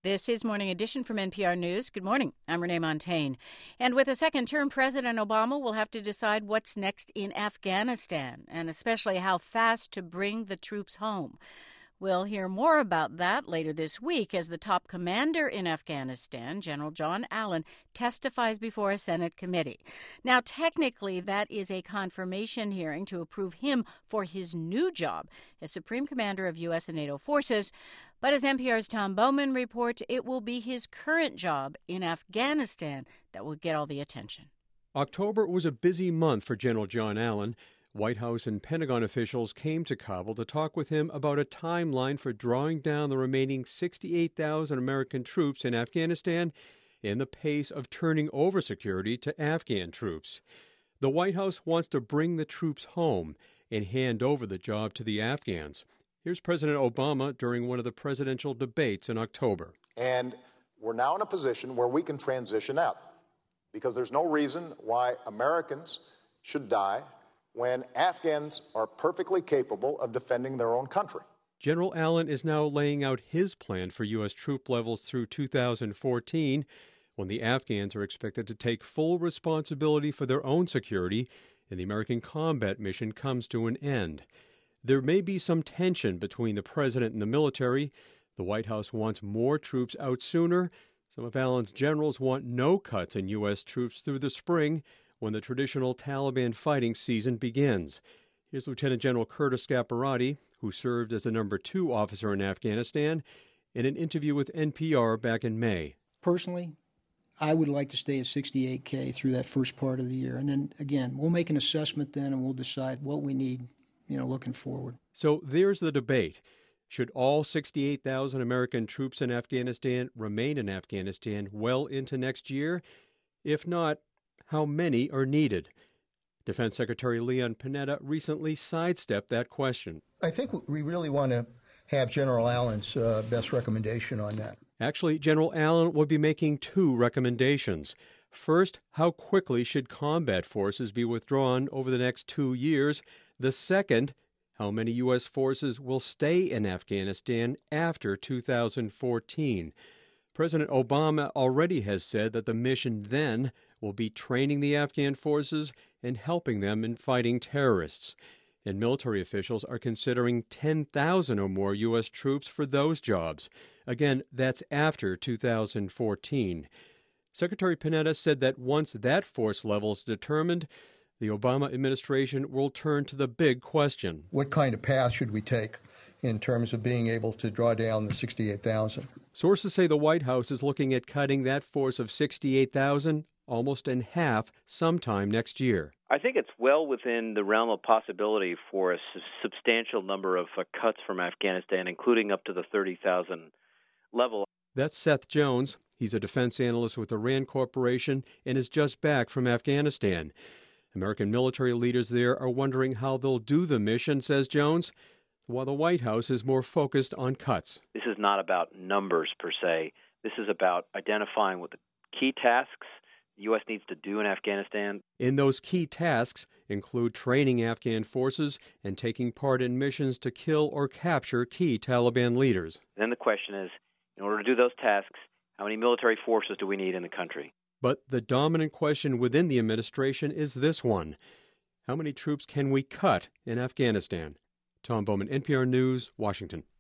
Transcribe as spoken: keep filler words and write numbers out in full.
This is Morning Edition from N P R News. Good morning. I'm Renee Montagne. And with a second term, President Obama will have to decide what's next in Afghanistan, and especially how fast to bring the troops home. We'll hear more about that later this week as the top commander in Afghanistan, General John Allen, testifies before a Senate committee. Now, technically, that is a confirmation hearing to approve him for his new job as Supreme Commander of U S and NATO forces. But as N P R's Tom Bowman reports, it will be his current job in Afghanistan that will get all the attention. October was a busy month for General John Allen. White House and Pentagon officials came to Kabul to talk with him about a timeline for drawing down the remaining sixty-eight thousand American troops in Afghanistan and the pace of turning over security to Afghan troops. The White House wants to bring the troops home and hand over the job to the Afghans. Here's President Obama during one of the presidential debates in October. And we're now in a position where we can transition out because there's no reason why Americans should die when Afghans are perfectly capable of defending their own country. General Allen is now laying out his plan for U S troop levels through two thousand fourteen, when the Afghans are expected to take full responsibility for their own security and the American combat mission comes to an end. There may be some tension between the president and the military. The White House wants more troops out sooner. Some of Allen's generals want no cuts in U S troops through the spring, when the traditional Taliban fighting season begins. Here's Lieutenant General Curtis Scaparrotti, who served as the number two officer in Afghanistan, in an interview with N P R back in May. Personally, I would like to stay at sixty-eight K through that first part of the year. And then, again, we'll make an assessment then and we'll decide what we need, you know, looking forward. So there's the debate. Should all sixty-eight thousand American troops in Afghanistan remain in Afghanistan well into next year? If not, how many are needed? Defense Secretary Leon Panetta recently sidestepped that question. I think we really want to have General Allen's uh, best recommendation on that. Actually, General Allen will be making two recommendations. First, how quickly should combat forces be withdrawn over the next two years? The second, how many U S forces will stay in Afghanistan after two thousand fourteen? President Obama already has said that the mission then will be training the Afghan forces and helping them in fighting terrorists. And military officials are considering ten thousand or more U S troops for those jobs. Again, that's after two thousand fourteen. Secretary Panetta said that once that force level is determined, the Obama administration will turn to the big question. What kind of path should we take in terms of being able to draw down the sixty-eight thousand? Sources say the White House is looking at cutting that force of sixty-eight thousand almost in half sometime next year. I think it's well within the realm of possibility for a su- substantial number of uh, cuts from Afghanistan, including up to the thirty thousand level. That's Seth Jones. He's a defense analyst with the RAND Corporation and is just back from Afghanistan. American military leaders there are wondering how they'll do the mission, says Jones, while the White House is more focused on cuts. This is not about numbers per se. This is about identifying what the key tasks the U S needs to do in Afghanistan. And those key tasks include training Afghan forces and taking part in missions to kill or capture key Taliban leaders. Then the question is, in order to do those tasks, how many military forces do we need in the country? But the dominant question within the administration is this one. How many troops can we cut in Afghanistan? Tom Bowman, N P R News, Washington.